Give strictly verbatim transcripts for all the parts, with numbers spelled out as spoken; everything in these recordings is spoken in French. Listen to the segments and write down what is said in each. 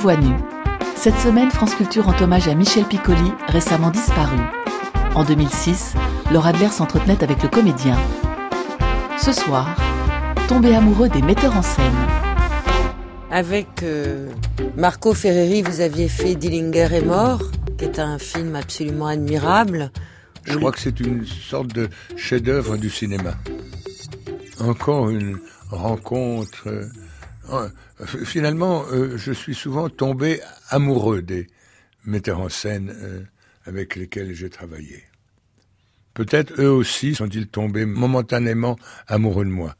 Voix nue. Cette semaine, France Culture rend hommage à Michel Piccoli, récemment disparu. En deux mille six, Laura Adler s'entretenait avec le comédien. Ce soir, tombé amoureux des metteurs en scène. Avec euh, Marco Ferreri, vous aviez fait Dillinger est mort, qui est un film absolument admirable. Je crois que c'est une sorte de chef-d'œuvre du cinéma. Encore une rencontre. Euh, finalement, euh, je suis souvent tombé amoureux des metteurs en scène euh, avec lesquels j'ai travaillé. Peut-être eux aussi sont-ils tombés momentanément amoureux de moi.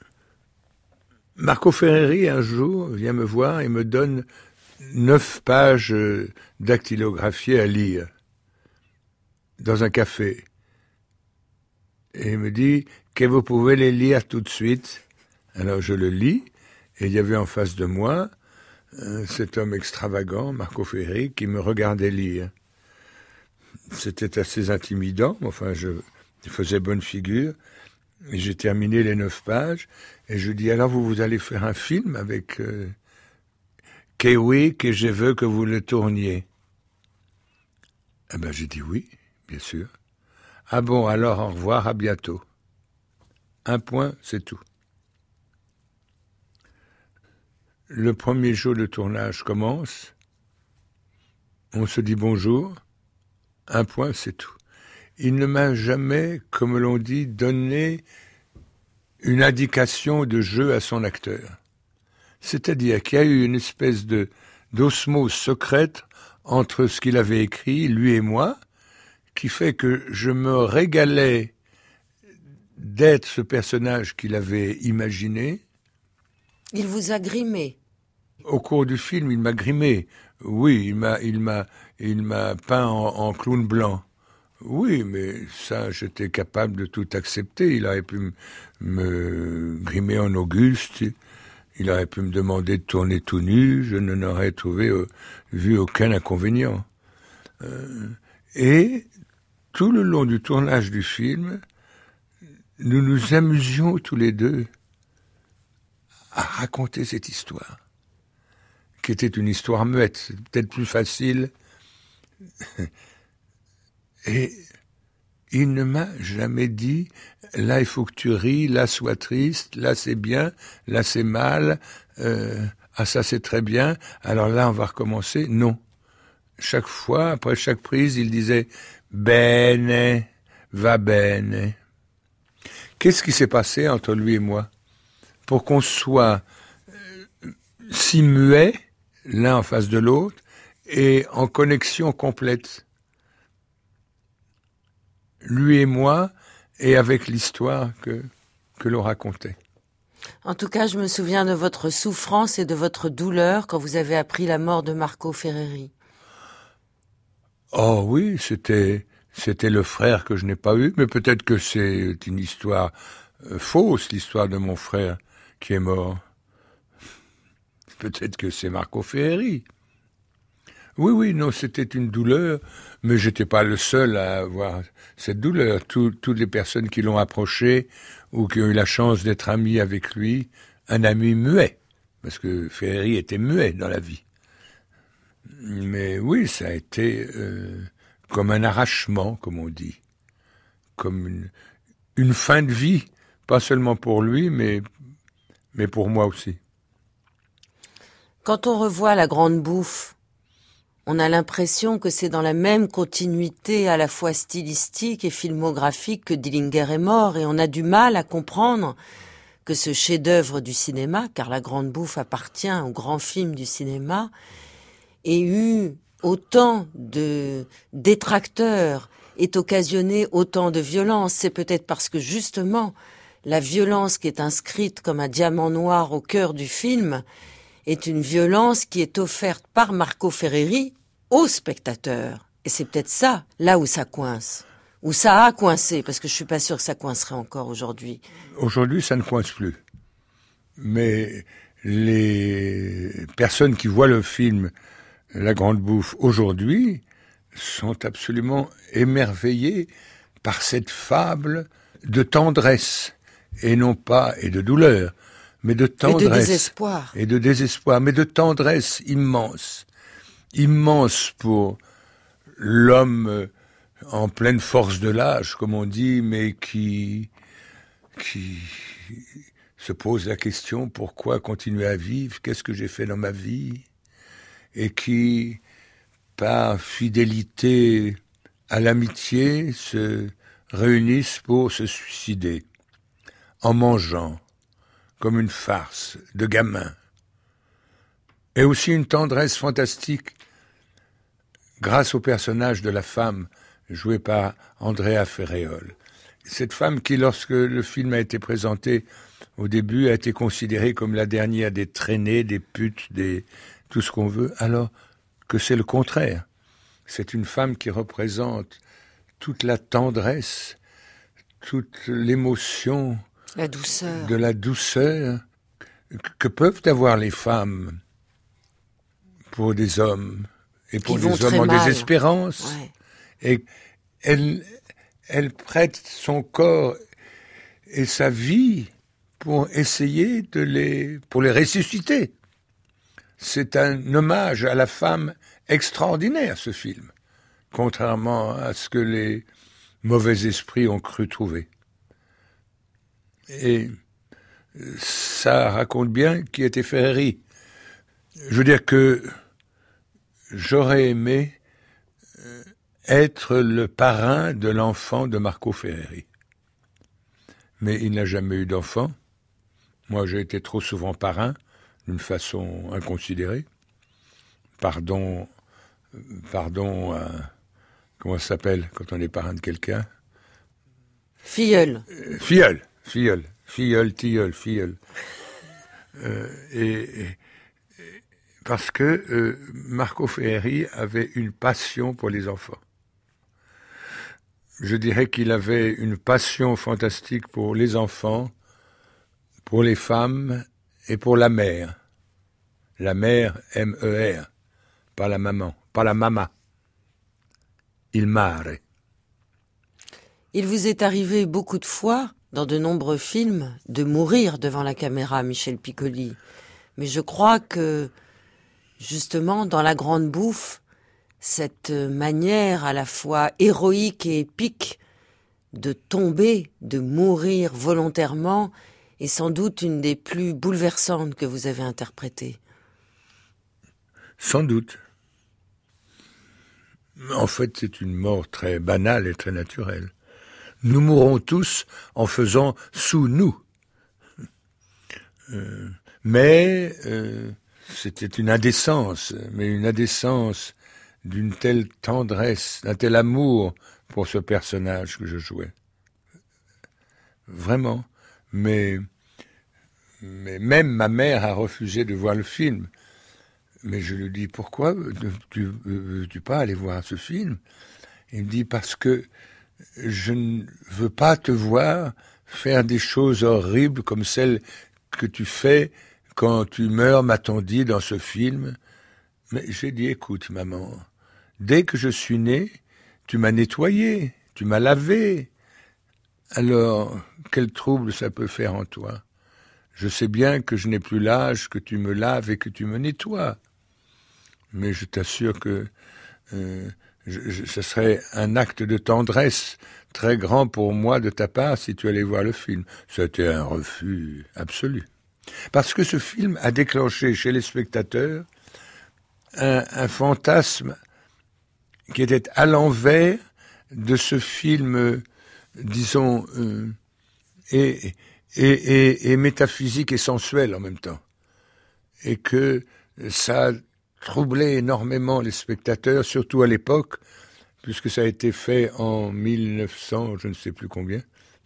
Marco Ferreri, un jour, vient me voir et me donne neuf pages euh, dactylographiées à lire dans un café. Et il me dit que vous pouvez les lire tout de suite. Alors je le lis, et il y avait en face de moi euh, cet homme extravagant, Marco Ferreri, qui me regardait lire. C'était assez intimidant, enfin je, je faisais bonne figure. Et j'ai terminé les neuf pages, et je dis, alors vous, vous allez faire un film avec... Euh, que oui, que je veux que vous le tourniez. Eh ben j'ai dit oui, bien sûr. Ah bon, alors au revoir, à bientôt. Un point, c'est tout. Le premier jour de tournage commence, on se dit bonjour, un point, c'est tout. Il ne m'a jamais, comme l'on dit, donné une indication de jeu à son acteur. C'est-à-dire qu'il y a eu une espèce de d'osmose secrète entre ce qu'il avait écrit, lui et moi, qui fait que je me régalais d'être ce personnage qu'il avait imaginé. Il vous a grimé. Au cours du film, il m'a grimé. Oui, il m'a, il m'a, il m'a peint en, en clown blanc. Oui, mais ça, j'étais capable de tout accepter. Il aurait pu me, me grimer en Auguste. Il aurait pu me demander de tourner tout nu. Je n'aurais trouvé, euh, vu aucun inconvénient. Euh, et tout le long du tournage du film, nous nous amusions tous les deux à raconter cette histoire, qui était une histoire muette. C'est peut-être plus facile. Et il ne m'a jamais dit, là il faut que tu ris, là sois triste, là c'est bien, là c'est mal, euh, ah ça c'est très bien, alors là on va recommencer. Non. Chaque fois, après chaque prise, il disait « Bene, va bene ». Qu'est-ce qui s'est passé entre lui et moi pour qu'on soit euh, si muets, l'un en face de l'autre, et en connexion complète, lui et moi, et avec l'histoire que, que l'on racontait. En tout cas, je me souviens de votre souffrance et de votre douleur quand vous avez appris la mort de Marco Ferreri. Oh oui, c'était, c'était le frère que je n'ai pas eu, mais peut-être que c'est une histoire euh, fausse, l'histoire de mon frère qui est mort. Peut-être que c'est Marco Ferreri. Oui, oui, non, c'était une douleur, mais j'étais pas le seul à avoir cette douleur. Tout, toutes les personnes qui l'ont approché ou qui ont eu la chance d'être amis avec lui, un ami muet, parce que Ferreri était muet dans la vie. Mais oui, ça a été euh, comme un arrachement, comme on dit, comme une, une fin de vie, pas seulement pour lui, mais, mais pour moi aussi. Quand on revoit La Grande Bouffe, on a l'impression que c'est dans la même continuité à la fois stylistique et filmographique que Dillinger est mort, et on a du mal à comprendre que ce chef-d'œuvre du cinéma, car La Grande Bouffe appartient au grand film du cinéma, ait eu autant de détracteurs, ait occasionné autant de violence. C'est peut-être parce que justement, la violence qui est inscrite comme un diamant noir au cœur du film est une violence qui est offerte par Marco Ferreri aux spectateurs. Et c'est peut-être ça, là où ça coince. Où ça a coincé, parce que je suis pas sûr que ça coincerait encore aujourd'hui. Aujourd'hui, ça ne coince plus. Mais les personnes qui voient le film La Grande Bouffe aujourd'hui sont absolument émerveillées par cette fable de tendresse, et non pas, et de douleur, mais de tendresse. Et de désespoir. Et de désespoir, mais de tendresse immense. Immense pour l'homme en pleine force de l'âge, comme on dit, mais qui, qui se pose la question, pourquoi continuer à vivre? Qu'est-ce que j'ai fait dans ma vie? Et qui, par fidélité à l'amitié, se réunissent pour se suicider, en mangeant, comme une farce de gamin. Et aussi une tendresse fantastique, grâce au personnage de la femme, jouée par Andrea Ferréol. Cette femme qui, lorsque le film a été présenté, au début, a été considérée comme la dernière des traînées, des putes, des tout ce qu'on veut, alors que c'est le contraire. C'est une femme qui représente toute la tendresse, toute l'émotion, la douceur. de la douceur que peuvent avoir les femmes pour des hommes et pour des hommes en mal. désespérance. Ouais. Et elle, elle prête son corps et sa vie pour essayer de les, pour les ressusciter. C'est un hommage à la femme extraordinaire, ce film, contrairement à ce que les mauvais esprits ont cru trouver. Et ça raconte bien qui était Ferreri. Je veux dire que j'aurais aimé être le parrain de l'enfant de Marco Ferreri. Mais il n'a jamais eu d'enfant. Moi, j'ai été trop souvent parrain, d'une façon inconsidérée. Pardon, pardon, à, comment ça s'appelle quand on est parrain de quelqu'un? Filleul. Euh, filleul, filleul, filleul, tilleul, filleul. Euh, et, et, parce que euh, Marco Ferreri avait une passion pour les enfants. Je dirais qu'il avait une passion fantastique pour les enfants, pour les femmes et pour la mère. La mère, M E R, pas la maman, pas la mama. Il mare. Il vous est arrivé beaucoup de fois, dans de nombreux films, de mourir devant la caméra, Michel Piccoli. Mais je crois que, justement, dans La Grande Bouffe, cette manière à la fois héroïque et épique de tomber, de mourir volontairement, est sans doute une des plus bouleversantes que vous avez interprétées. Sans doute. En fait, c'est une mort très banale et très naturelle. Nous mourrons tous en faisant sous nous. Euh, mais euh, c'était une indécence, mais une indécence d'une telle tendresse, d'un tel amour pour ce personnage que je jouais. Vraiment. Mais, mais même ma mère a refusé de voir le film. Mais je lui dis, pourquoi ne tu, veux-tu pas aller voir ce film? Il me dit, parce que je ne veux pas te voir faire des choses horribles comme celles que tu fais quand tu meurs, m'a-t-on dit, dans ce film. Mais j'ai dit, écoute, maman, dès que je suis né, tu m'as nettoyé, tu m'as lavé. Alors, quel trouble ça peut faire en toi? Je sais bien que je n'ai plus l'âge que tu me laves et que tu me nettoies. Mais je t'assure que euh, je, je, ce serait un acte de tendresse très grand pour moi de ta part si tu allais voir le film. C'était un refus absolu. Parce que ce film a déclenché chez les spectateurs un, un fantasme qui était à l'envers de ce film, euh, disons, euh, et, et, et, et métaphysique et sensuel en même temps. Et que ça troublait énormément les spectateurs, surtout à l'époque, puisque ça a été fait en mille neuf cents, je ne sais plus combien.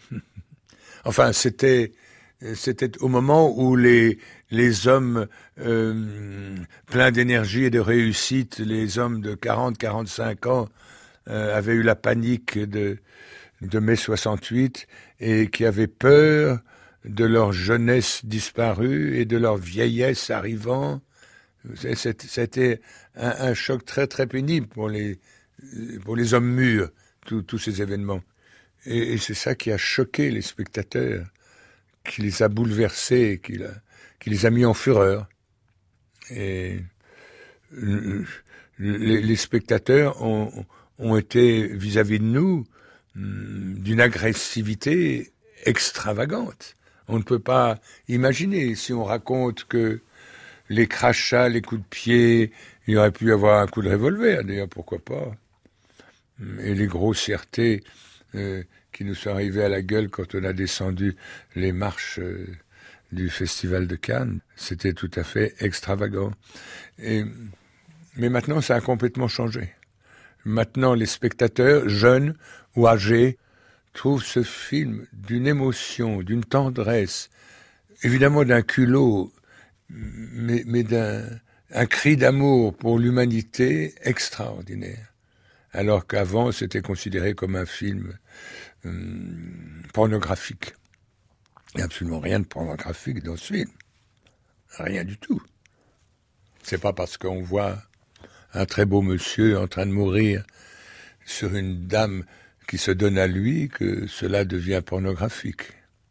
Enfin, c'était c'était au moment où les les hommes euh, pleins d'énergie et de réussite, les hommes de quarante à quarante-cinq ans, euh, avaient eu la panique de de mai soixante-huit et qui avaient peur de leur jeunesse disparue et de leur vieillesse arrivant. C'était un, un choc très très pénible pour les pour les hommes mûrs, tous ces événements. Et, et c'est ça qui a choqué les spectateurs, qui les a bouleversés, qui, la, qui les a mis en fureur. Et euh, les, les spectateurs ont, ont été vis-à-vis de nous d'une agressivité extravagante. On ne peut pas imaginer, si on raconte que les crachats, les coups de pied, il aurait pu y avoir un coup de revolver, d'ailleurs, pourquoi pas. Et les grossièretés euh, qui nous sont arrivées à la gueule quand on a descendu les marches euh, du Festival de Cannes, c'était tout à fait extravagant. Et, mais maintenant, ça a complètement changé. Maintenant, les spectateurs, jeunes ou âgés, trouvent ce film d'une émotion, d'une tendresse, évidemment d'un culot, mais, mais d'un un cri d'amour pour l'humanité extraordinaire. Alors qu'avant, c'était considéré comme un film hum, pornographique. Il n'y a absolument rien de pornographique dans ce film. Rien du tout. C'est pas parce qu'on voit un très beau monsieur en train de mourir sur une dame qui se donne à lui que cela devient pornographique.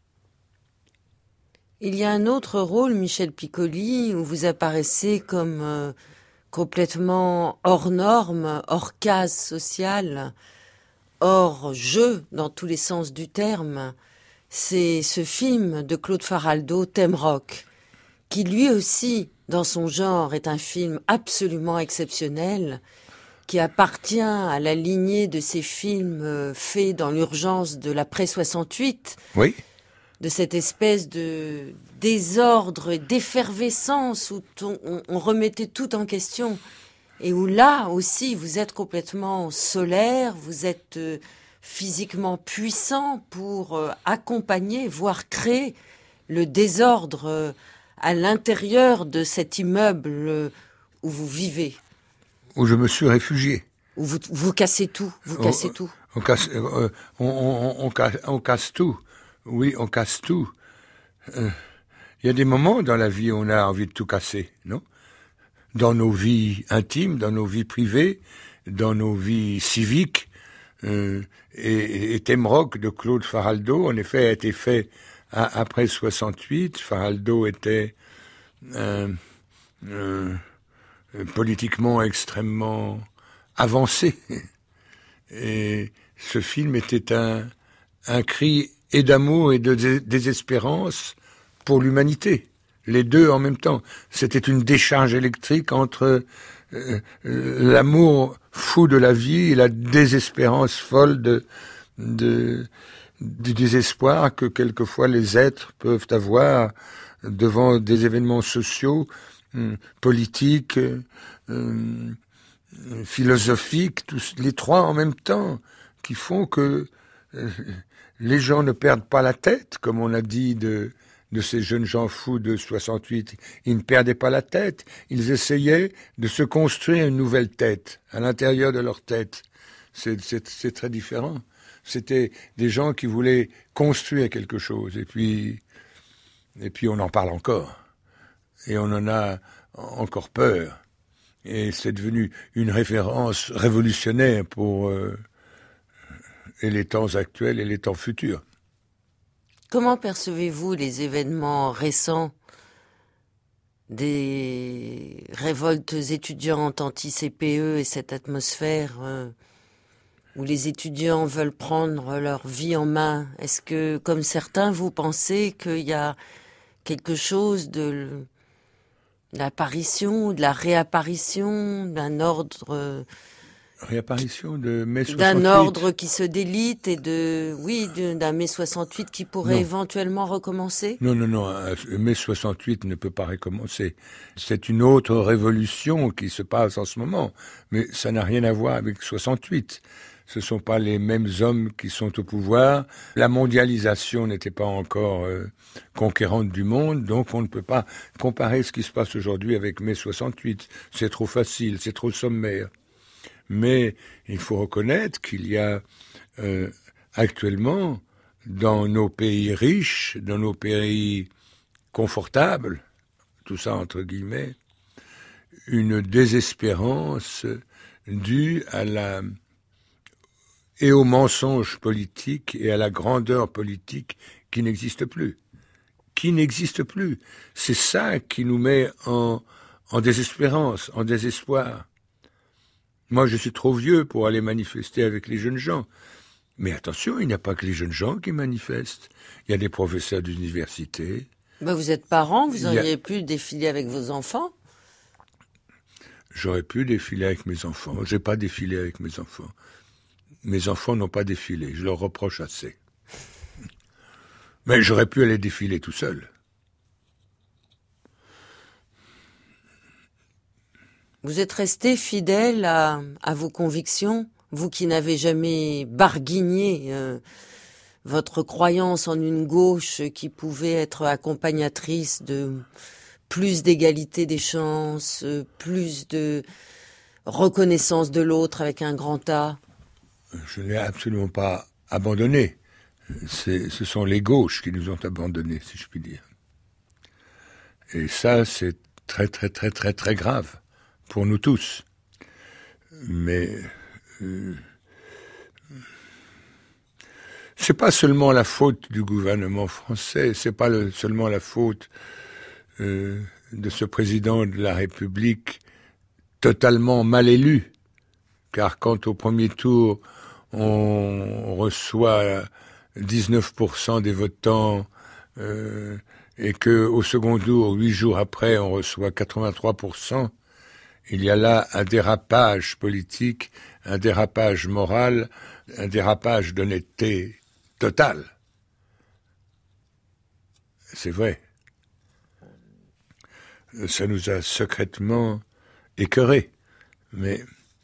Il y a un autre rôle, Michel Piccoli, où vous apparaissez comme euh, complètement hors norme, hors case sociale, hors jeu dans tous les sens du terme. C'est ce film de Claude Faraldo, Thème Rock, qui lui aussi, dans son genre, est un film absolument exceptionnel, qui appartient à la lignée de ces films faits dans l'urgence de l'après soixante-huit. Oui. De cette espèce de désordre et d'effervescence où on, on, on remettait tout en question. Et où là aussi, vous êtes complètement solaire, vous êtes euh, physiquement puissant pour euh, accompagner, voire créer le désordre euh, à l'intérieur de cet immeuble euh, où vous vivez. Où je me suis réfugié. Où vous, vous cassez tout, vous on, cassez tout. On casse, euh, on, on, on, casse, on casse tout. Oui, on casse tout. Il euh, y a des moments dans la vie où on a envie de tout casser, non ? Dans nos vies intimes, dans nos vies privées, dans nos vies civiques. Euh, et, et Thème Rock de Claude Faraldo, en effet, a été fait à, après soixante-huit. Faraldo était euh, euh, politiquement extrêmement avancé. Et ce film était un, un cri et d'amour et de désespérance pour l'humanité. Les deux en même temps. C'était une décharge électrique entre euh, l'amour fou de la vie et la désespérance folle de, de, du désespoir que quelquefois les êtres peuvent avoir devant des événements sociaux, euh, politiques, euh, philosophiques, tous les trois en même temps, qui font que euh, les gens ne perdent pas la tête, comme on a dit de, de ces jeunes gens fous de soixante-huit. Ils ne perdaient pas la tête. Ils essayaient de se construire une nouvelle tête à l'intérieur de leur tête. C'est, c'est, c'est très différent. C'était des gens qui voulaient construire quelque chose. Et puis, et puis on en parle encore. Et on en a encore peur. Et c'est devenu une référence révolutionnaire pour... Euh, et les temps actuels et les temps futurs. Comment percevez-vous les événements récents des révoltes étudiantes anti-C P E et cette atmosphère euh, où les étudiants veulent prendre leur vie en main? Est-ce que, comme certains, vous pensez qu'il y a quelque chose de l'apparition, de la réapparition d'un ordre... Euh, Réapparition de mai soixante-huit. D'un ordre qui se délite et de, oui, d'un mai soixante-huit qui pourrait non. éventuellement recommencer? Non, non, non, mai soixante-huit ne peut pas recommencer. C'est une autre révolution qui se passe en ce moment, mais ça n'a rien à voir avec soixante-huit. Ce sont pas les mêmes hommes qui sont au pouvoir. La mondialisation n'était pas encore euh, conquérante du monde, donc on ne peut pas comparer ce qui se passe aujourd'hui avec mai soixante-huit. C'est trop facile, c'est trop sommaire. Mais il faut reconnaître qu'il y a euh, actuellement, dans nos pays riches, dans nos pays confortables, tout ça entre guillemets, une désespérance due à la et au mensonge politique et à la grandeur politique qui n'existe plus. qui n'existe plus. C'est ça qui nous met en, en désespérance, en désespoir. Moi, je suis trop vieux pour aller manifester avec les jeunes gens. Mais attention, il n'y a pas que les jeunes gens qui manifestent. Il y a des professeurs d'université. Ben vous êtes parents, vous auriez a... pu défiler avec vos enfants. J'aurais pu défiler avec mes enfants. Je n'ai pas défilé avec mes enfants. Mes enfants n'ont pas défilé. Je leur reproche assez. Mais j'aurais pu aller défiler tout seul. Vous êtes resté fidèle à, à vos convictions, vous qui n'avez jamais barguigné euh, votre croyance en une gauche qui pouvait être accompagnatrice de plus d'égalité des chances, plus de reconnaissance de l'autre avec un grand A. Je n'ai absolument pas abandonné. C'est, ce sont les gauches qui nous ont abandonnés, si je puis dire. Et ça, c'est très, très, très, très, très grave pour nous tous. Mais euh, c'est pas seulement la faute du gouvernement français, c'est pas le, seulement la faute euh, de ce président de la République totalement mal élu. Car quand au premier tour, on reçoit dix-neuf pour cent des votants euh, et qu'au second tour, huit jours après, on reçoit quatre-vingt-trois pour cent, il y a là un dérapage politique, un dérapage moral, un dérapage d'honnêteté totale. C'est vrai. Ça nous a secrètement écœurés. Mais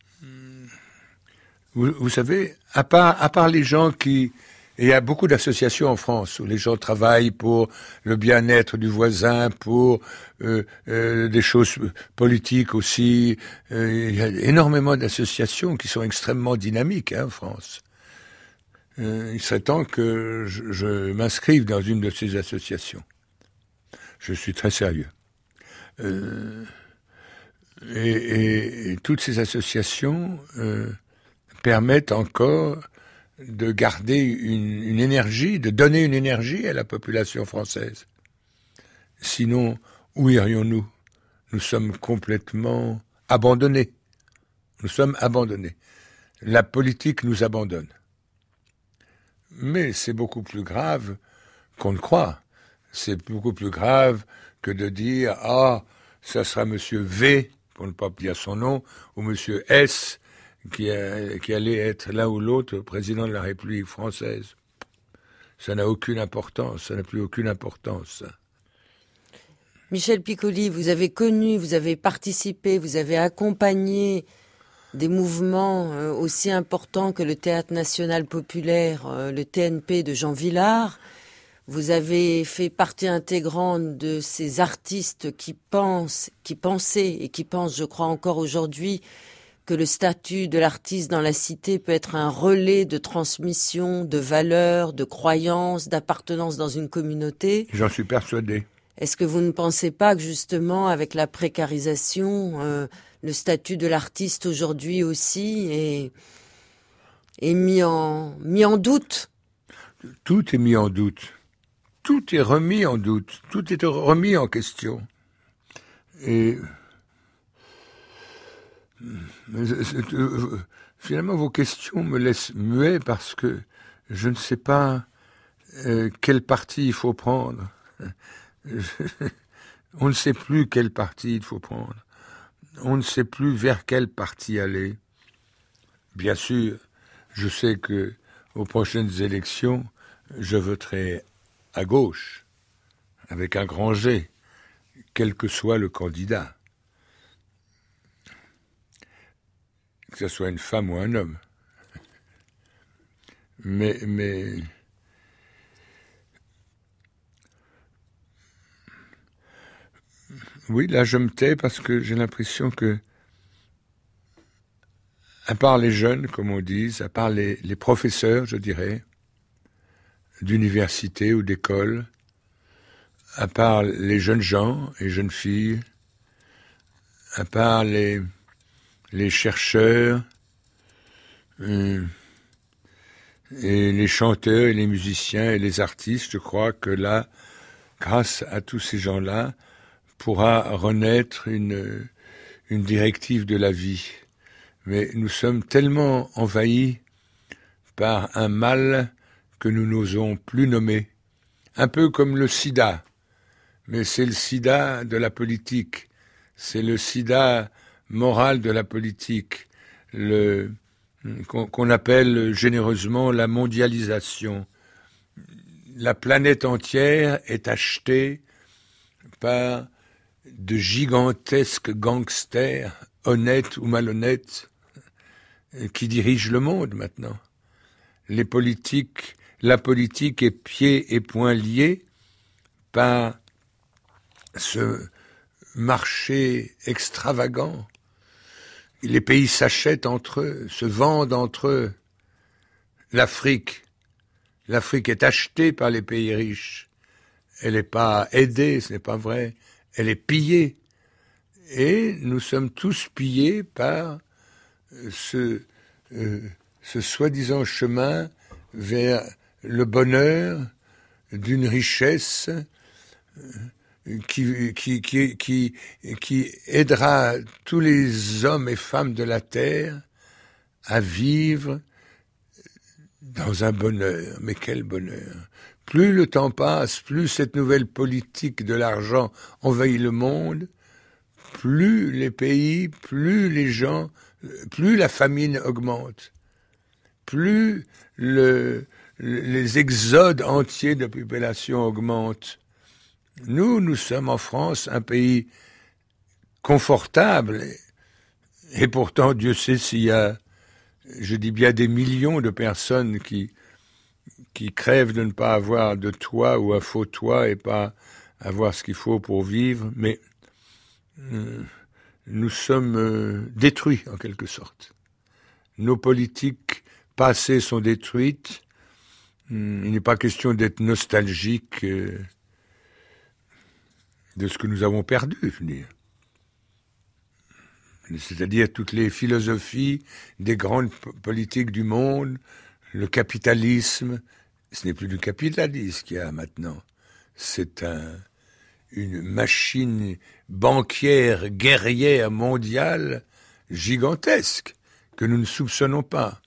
vous, vous savez, à part, à part les gens qui... Et il y a beaucoup d'associations en France où les gens travaillent pour le bien-être du voisin, pour euh, euh, des choses politiques aussi. Euh, il y a énormément d'associations qui sont extrêmement dynamiques hein, en France. Euh, il serait temps que je, je m'inscrive dans une de ces associations. Je suis très sérieux. Euh, et, et, et toutes ces associations euh, permettent encore de garder une, une énergie, de donner une énergie à la population française. Sinon, où irions-nous ? Nous sommes complètement abandonnés. Nous sommes abandonnés. La politique nous abandonne. Mais c'est beaucoup plus grave qu'on ne croit. C'est beaucoup plus grave que de dire « Ah, ça sera monsieur V, pour ne pas dire son nom, ou monsieur S, qui, a, qui allait être l'un ou l'autre président de la République française. » Ça n'a aucune importance, ça n'a plus aucune importance. Michel Piccoli, vous avez connu, vous avez participé, vous avez accompagné des mouvements euh, aussi importants que le Théâtre National Populaire, euh, le T N P de Jean Vilar. Vous avez fait partie intégrante de ces artistes qui pensent, qui pensaient et qui pensent, je crois encore aujourd'hui, que le statut de l'artiste dans la cité peut être un relais de transmission, de valeurs, de croyances, d'appartenance dans une communauté. J'en suis persuadé. Est-ce que vous ne pensez pas que justement, avec la précarisation, euh, le statut de l'artiste aujourd'hui aussi est, est mis en, mis en doute ? Tout est mis en doute. Tout est remis en doute. Tout est remis en question. Et finalement, vos questions me laissent muet parce que je ne sais pas euh, quel parti il faut prendre. On ne sait plus quel parti il faut prendre. On ne sait plus vers quel parti aller. Bien sûr, je sais que aux prochaines élections, je voterai à gauche, avec un grand G, quel que soit le candidat. Que ce soit une femme ou un homme. Mais, mais oui, là je me tais parce que j'ai l'impression que, à part les jeunes, comme on dit, à part les, les professeurs, je dirais, d'université ou d'école, à part les jeunes gens et jeunes filles, à part les les chercheurs euh, et les chanteurs et les musiciens et les artistes, je crois que là, grâce à tous ces gens-là, pourra renaître une, une directive de la vie. Mais nous sommes tellement envahis par un mal que nous n'osons plus nommer. Un peu comme le sida. Mais c'est le sida de la politique. C'est le sida moral de la politique. Le, qu'on, qu'on appelle généreusement la mondialisation. La planète entière est achetée par de gigantesques gangsters, honnêtes ou malhonnêtes, qui dirigent le monde maintenant. Les politiques, la politique est pieds et poings liés par ce marché extravagant. Les pays s'achètent entre eux, se vendent entre eux. L'Afrique, l'Afrique est achetée par les pays riches. Elle n'est pas aidée, ce n'est pas vrai. Elle est pillée. Et nous sommes tous pillés par ce, euh, ce soi-disant chemin vers le bonheur d'une richesse qui, qui, qui, qui, qui aidera tous les hommes et femmes de la terre à vivre dans un bonheur. Mais quel bonheur! Plus le temps passe, plus cette nouvelle politique de l'argent envahit le monde, plus les pays, plus les gens, plus la famine augmente, plus le, les exodes entiers de population augmentent. Nous, nous sommes en France un pays confortable, et pourtant Dieu sait s'il y a, je dis bien des millions de personnes qui qui crèvent de ne pas avoir de toit ou un faux toit et pas avoir ce qu'il faut pour vivre, mais euh, nous sommes euh, détruits en quelque sorte. Nos politiques passées sont détruites. Hum, il n'est pas question d'être nostalgique euh, de ce que nous avons perdu, je veux dire. C'est-à-dire toutes les philosophies des grandes politiques du monde, le capitalisme. Ce n'est plus du capitalisme qu'il y a maintenant. C'est un, une machine bancaire, guerrière, mondiale, gigantesque, que nous ne soupçonnons pas.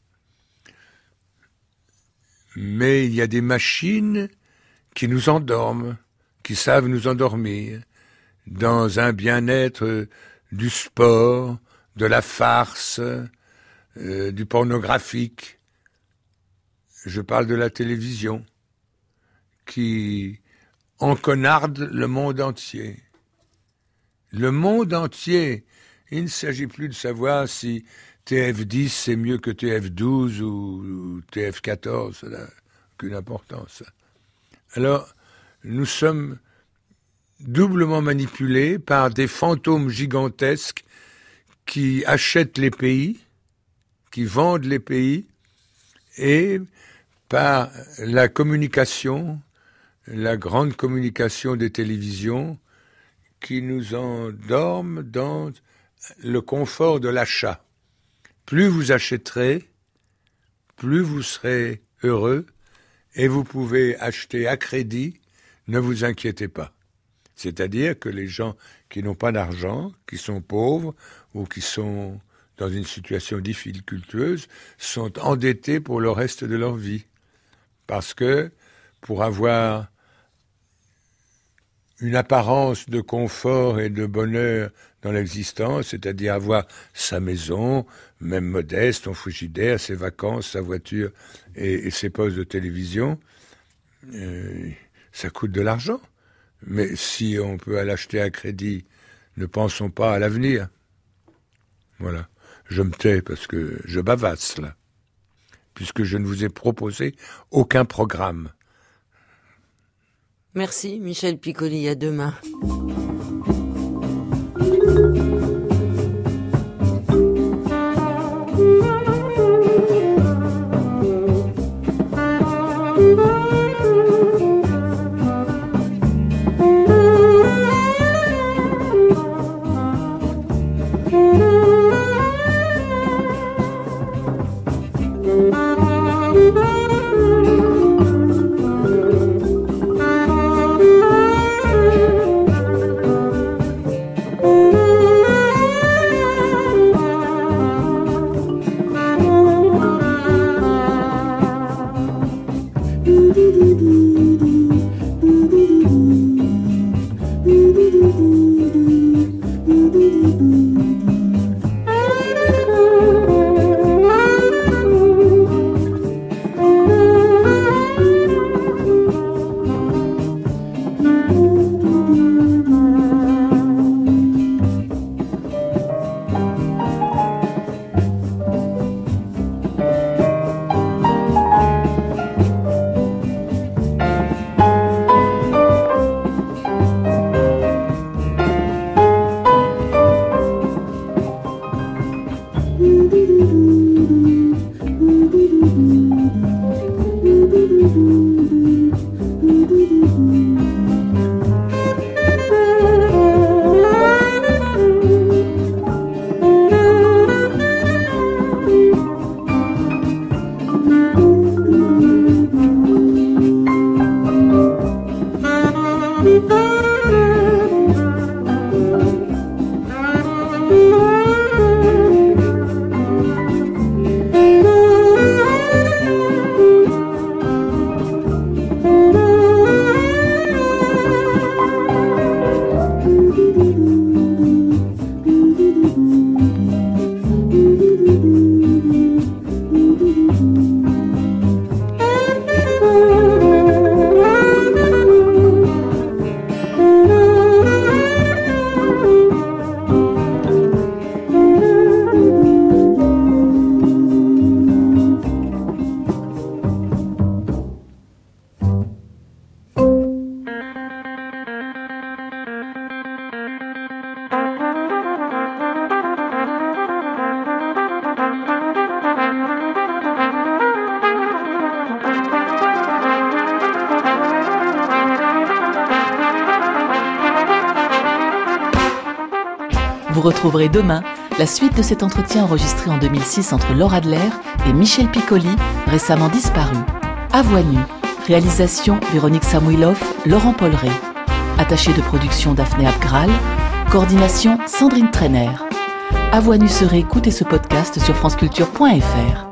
Mais il y a des machines qui nous endorment, qui savent nous endormir, dans un bien-être du sport, de la farce, euh, du pornographique. Je parle de la télévision, qui enconarde le monde entier. Le monde entier. Il ne s'agit plus de savoir si T F dix c'est mieux que T F douze ou, ou T F quatorze, ça n'a aucune importance. Alors, nous sommes doublement manipulés par des fantômes gigantesques qui achètent les pays, qui vendent les pays, et par la communication, la grande communication des télévisions, qui nous endorment dans le confort de l'achat. Plus vous achèterez, plus vous serez heureux, et vous pouvez acheter à crédit, ne vous inquiétez pas. C'est-à-dire que les gens qui n'ont pas d'argent, qui sont pauvres, ou qui sont dans une situation difficultueuse, sont endettés pour le reste de leur vie. Parce que pour avoir une apparence de confort et de bonheur dans l'existence, c'est-à-dire avoir sa maison, même modeste, son frigidaire, ses vacances, sa voiture et, et ses postes de télévision, euh, ça coûte de l'argent. Mais si on peut l'acheter à crédit, ne pensons pas à l'avenir. Voilà. Je me tais parce que je bavasse là, puisque je ne vous ai proposé aucun programme. Merci Michel Piccoli, à demain. Thank you. Vous retrouverez demain la suite de cet entretien enregistré en deux mille six entre Laure Adler et Michel Piccoli, récemment disparu. À voix nue, réalisation Véronique Samouilov, Laurent Polleret. Attaché de production Daphné Abgral, coordination Sandrine Trainer. À voix nue se réécoute et ce podcast sur franceculture point f r.